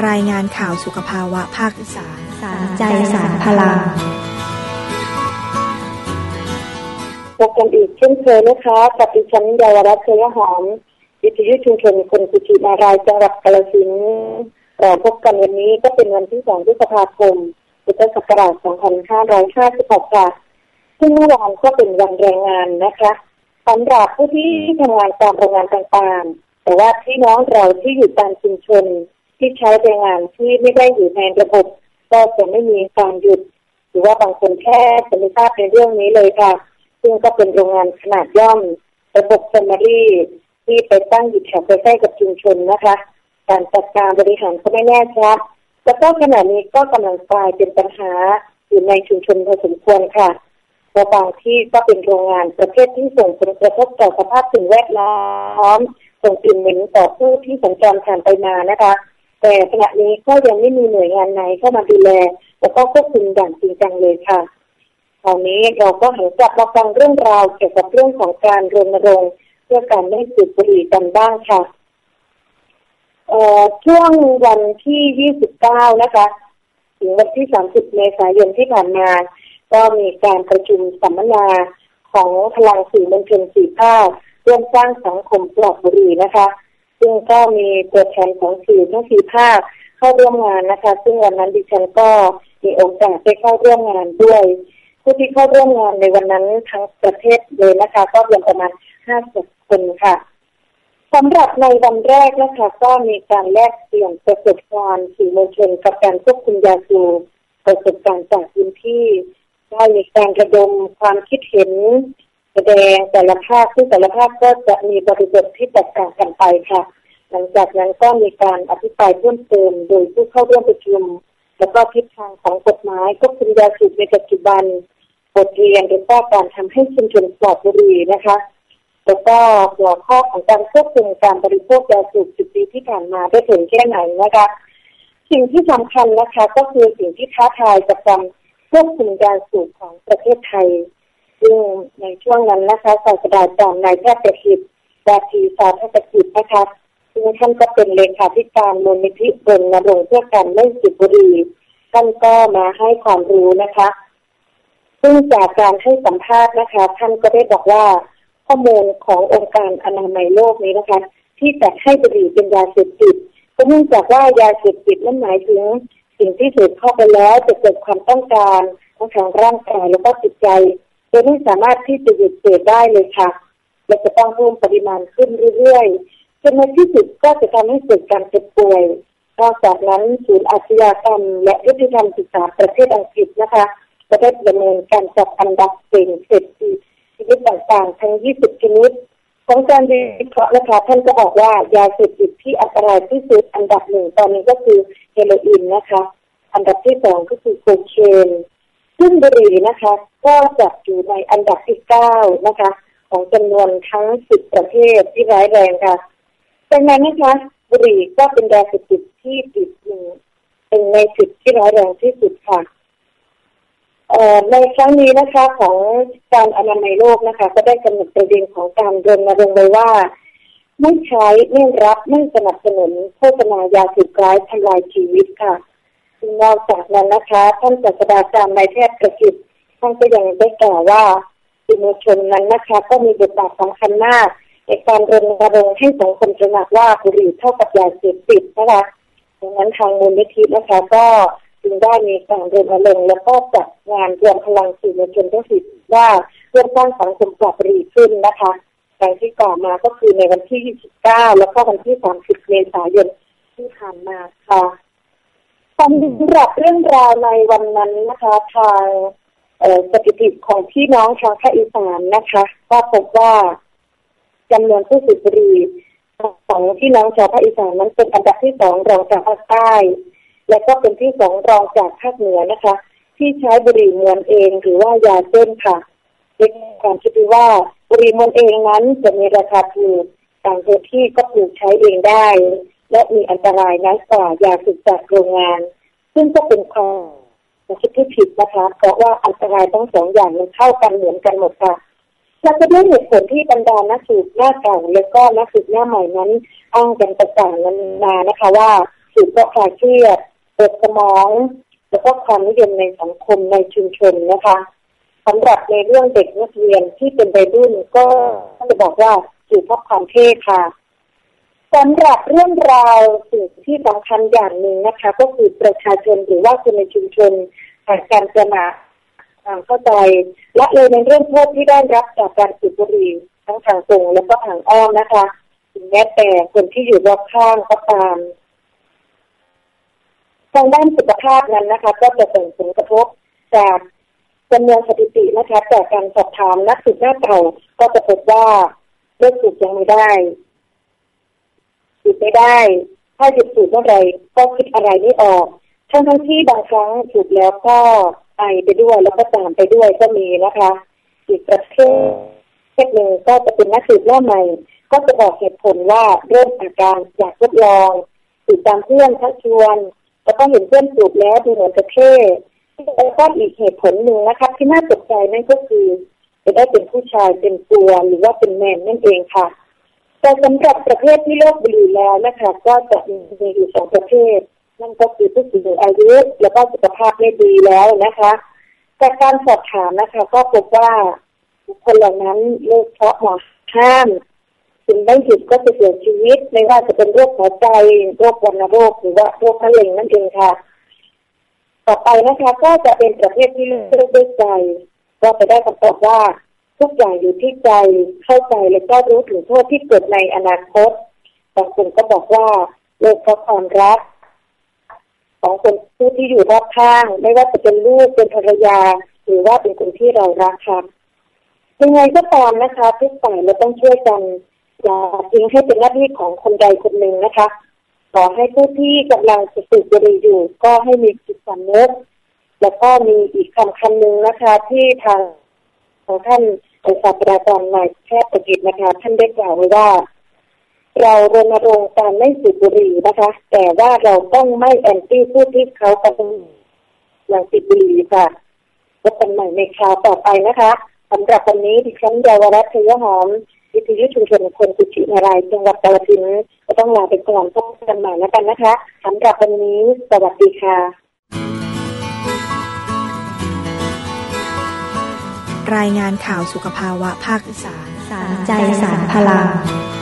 รายงานข่าวสุขภาวะภาคอีสานสารใจสารพลังพบกันอีกเช่นเคยนะคะกับดิฉันเยาวรัตน์ เชยหอมวิทยุชุมชนคนกุชินารายจังหวัดกาฬสินธุ์เราพบกันวันนี้ก็เป็นวันที่2 พฤษภาคม พุทธศักราช 2556 ค่ะซึ่งเมื่อวานก็เป็นวันแรงงานนะคะสำหรับผู้ที่ทำงานตามโรงงานต่างๆแต่ว่าพี่น้องเราที่อยู่ตามชุมชนที่ใช้แรงงานที่ไม่ได้อยู่ในระบบก็จะไม่มีการหยุดหรือว่าบางคนแค่จะไม่ทราบในเรื่องนี้เลยค่ะซึ่งก็เป็นโรงงานขนาดย่อมระบบแฟมิลี่ที่ไปตั้งอยู่แถวใกล้ๆกับชุมชนนะคะการจัดการบริหารก็ไม่แน่ชัดแล้วก็ขณะนี้ก็กำลังกลายเป็นปัญหาอยู่ในชุมชนพอสมควรค่ะเพราะบางที่ก็เป็นโรงงานประเภทที่ส่งผลกระทบต่อสภาพสิ่งแวดล้อมส่งกลิ่นเหม็นต่อผู้ที่สัญจรผ่านไปมานะคะแต่ขณะนี้ก็ยังไม่มีหน่วยงานไหนเข้ามาดูแลแล้วก็ควบคุมอย่างจริงจังเลยค่ะคราวนี้เราก็หันกลับมาฟังเรื่องราวเกี่ยวกับเรื่องของการรณรงค์เพื่อการไม่สูบบุหรี่กันบ้างค่ะช่วงวันที่29นะคะถึงวันที่30 เมษายนที่ผ่านมาก็มีการประชุมสัมมนาของพลังสื่อมวลชน4 ภาคร่วมสร้างสังคมปลอดบุหรี่นะคะซึ่งก็มีตัวแทนของสื่อทั้ง4 ภาคเข้าร่วมงานนะคะซึ่งวันนั้นดิฉันก็มีโอกาสได้เข้าร่วมงานด้วยผู้ที่เข้าร่วมงานในวันนั้นทั้งประเทศเลยนะคะก็รวมประมาณ50 คนค่ะสำหรับในวันแรกนะคะก็มีการแลกเปลี่ยนประสบการณ์สื่อมวลชนกับการควบคุมยาสูบประสบการณ์จากพื้นที่ได้มีการระดมความคิดเห็นแสดงแต่ละภาคซึ่งแต่ละภาคก็จะมีบริบทที่แตกต่างกันไปค่ะหลังจากนั้นก็มีการอภิปรายเพิ่มเติมโดยผู้เข้าร่วมประชุมแล้วก็ทิศทางของกฎหมายควบคุมยาสูบในปัจจุบันบทเรียนหรือว่าการทำให้ชุมชนปลอดบุหรี่นะคะแล้วก็หัวข้อของการควบคุมการบริโภคยาสูบ10 ปีที่ผ่านมาได้ถึงแค่ไหนนะคะสิ่งที่สำคัญนะคะก็คือสิ่งที่ท้าทายกับการควบคุมยาสูบของประเทศไทยซึ่งในช่วงนั้นนะคะศาสตราจารย์นายแพทย์ประสิทธิ์ดาภีสาธารณกิจนะคะซึ่งท่านก็เป็นเลขาธิการมูลนิธิรณรงค์เพื่อการไม่สูบบุหรี่ท่านก็มาให้ความรู้นะคะซึ่งจากการให้สัมภาษณ์นะคะท่านก็ได้บอกว่าข้อมูลขององค์การอนามัยโลกนี้นะคะที่จัดให้บุหรี่เป็นยาเสพติดก็เนื่องจากว่ายาเสพติดนั้นหมายถึงสิ่งที่สูดเข้าไปแล้วจะเกิดความต้องการทั้งทางร่างกายและก็จิตใจโดยไม่สามารถที่จะหยุดเสพได้เลยค่ะและจะต้องเพิ่มปริมาณขึ้นเรื่อยๆจนในที่สุดก็จะทำให้เกิดการเจ็บป่วยนอกจากนั้นศูนย์อาชญากรรมและยุติธรรมศึกษาประเทศอังกฤษนะคะก็ได้ดำเนินการจัดอันดับสิ่งเสพติดชนิดต่างๆทั้ง20 ชนิดของการวิเคราะห์นะคะท่านก็บอกว่ายาเสพติดที่อันตรายที่สุดอันดับ1ตอนนี้ก็คือเฮโรอีนนะคะอันดับที่2ก็คือโคเคนซึ่งบุหรี่นะคะก็จัดอยู่ในอันดับที่9นะคะของจำนวนทั้ง10 ประเภทที่ร้ายแรงค่ะดังนั้นนะคะบุหรี่ก็เป็นยาเสพติดที่ติดอยู่เป็นใน10ที่ร้ายแรงที่สุดค่ะในครั้งนี้นะคะของการอนามัยโลกนะคะก็ได้กำหนดประเด็นของการรณรงค์ไว้ว่าไม่ใช้ไม่รับไม่สนับสนุนโฆษณายาเสพติดร้ายทำลายชีวิตค่ะนอกจากนั้นนะคะท่านศาสตราจารย์นายแพทย์ประสิทธิ์ท่านก็ยังได้กล่าวว่าสื่อมวลชนนั้นนะคะก็มีบทบาทสำคัญมากในการรณรงค์ให้สังคมตระหนักว่าบุหรี่เท่ากับยาเสพติดนะคะดังนั้นทางมูลนิธินะคะก็จึงได้มีการรณรงค์แล้วก็จัดงานรวมพลังสื่อมวลชนทั้ง10ว่าเพื่อสร้างสังคมปลอดบุหรี่ขึ้นนะคะอย่างที่กล่าวมาก็คือในวันที่29แล้วก็วันที่30 เมษายนที่ผ่านมาค่ะสำหรับเรื่องราวในวันนั้นนะคะทางสถิติของพี่น้องชาวภาคอีสานนะคะก็พบว่าจำนวนผู้สูบบุหรี่ของพี่น้องชาวภาคอีสานนั้นเป็นอันดับที่2รองจากภาคใต้และก็เป็นที่2รองจากภาคเหนือนะคะที่ใช้บุหรี่มวนเองหรือว่ายาเส้นค่ะเป็นความคิดว่าบุหรี่มวนเองนั้นจะมีราคาถูกต่างประเทศก็ปลูกใช้เองได้และมีอันตรายน้อยกว่ายาสูบจากโรงงานซึ่งก็เป็นความคิดที่ผิดนะคะเพราะว่าอันตรายทั้ง2อย่างมันเท่ากันเหมือนกันหมดค่ะและก็ด้วยเหตุผลที่บรรดานักสูบหน้าเก่าและก็นักสูบหน้าใหม่นั้นอ้างกันต่างๆนั้นมานะคะว่าสูบก็คลายเครียดเปิดสมองแล้วก็ความนิยมในสังคมในชุมชนนะคะสำหรับในเรื่องเด็กนักเรียนที่เป็นวัยรุ่นก็จะบอกว่าสูบเพราะความเท่ค่ะสำหรับเรื่องราวสิ่งที่สำคัญอย่างหนึ่งนะคะก็คือประชาชนหรือว่าคนในชุมชนผ่านการตระหนักเข้าใจและเลยในเรื่องโทษที่ได้รับจากการสูบบุหรี่ทั้งทางตรงและก็ทางอ้อมนะคะถึงแม้แต่คนที่อยู่รอบข้างก็ตามทางด้านสุขภาพนั้นนะคะก็จะส่งผลกระทบจากจำนวนสถิตินะคะจากการสอบถามนักสืบหน้าเก่าก็จะพบว่าเลิกสูบยังไม่ได้สูบไม่ได้ถ้าหยุดสูบเมื่อไหร่ก็คิดอะไรไม่ออกทั้งที่บางครั้งสูบแล้วก็ไอไปด้วยแล้วก็ตามไปด้วยก็มีนะคะอีกประเภทหนึ่งก็จะเป็นนักสืบหน้าใหม่ก็จะบอกเหตุผลว่าเริ่มอาการอยากทดลองสูบตามเพื่อนชักชวนแล้วก็เห็นเพื่อนสูบแล้วดูเหมือนจะเท่แล้วก็อีกเหตุผลหนึ่งนะคะที่น่าตกใจนั่นก็คือจะได้เป็นผู้ชายเป็นตัวหรือว่าเป็นแมนนั่นเองค่ะแต่สำหรับประเภทที่เลิกบุหรี่แล้วนะคะก็จะมีอยู่สองประเภทนั่นก็คือผู้สูงอายุแล้วก็สุขภาพไม่ดีแล้วนะคะจากการสอบถามนะคะก็พบว่าบุคคลเหล่านั้นเลิกเพราะหมอห้ามถึงไม่หยุดก็จะเสียชีวิตไม่ว่าจะเป็นโรคหัวใจโรควัณโรคหรือว่าโรคมะเร็งนั่นเองค่ะต่อไปนะคะก็จะเป็นประเภทที่เลิกด้วยใจก็จะได้คำตอบว่าทุกอย่างอยู่ที่ใจเข้าใจและก็รู้ถึงโทษที่เกิดในอนาคตบางคนก็บอกว่าเลิกเพราะความรักของคนที่อยู่รอบข้างไม่ว่าจะเป็นลูกเป็นภรรยาหรือว่าเป็นคนที่เรารักค่ะยังไงก็ตามนะคะทุกฝ่ายเราต้องช่วยกันอย่าทิ้งให้เป็นหน้าที่ของคนใดคนหนึ่งนะคะขอให้ผู้ที่กำลังสูบบุหรี่อยู่ก็ให้มีจิตสำนึกแล้วก็มีอีกคำหนึ่งนะคะที่ทางของท่านศาสตราจารย์นายแพทย์ประกิตนะคะท่านได้กล่าวไว้ว่าเรารณรงค์การไม่สูบบุหรี่นะคะแต่ว่าเราต้องไม่แอนตี้ผู้ที่เขากำลังสูบบุหรี่ค่ะพบกันใหม่ในคราวต่อไปนะคะสำหรับวันนี้ดิฉันเยาวรัตน์ เทยหอมวิทยุชุมชนคนกุชินารายจังหวัดกาฬสินธุ์ก็ต้องลาไปก่อนพบกันใหม่แล้วกันนะคะสำหรับวันนี้สวัสดีค่ะรายงานข่าวสุขภาวะภาคอีสานสารใจสารพลัง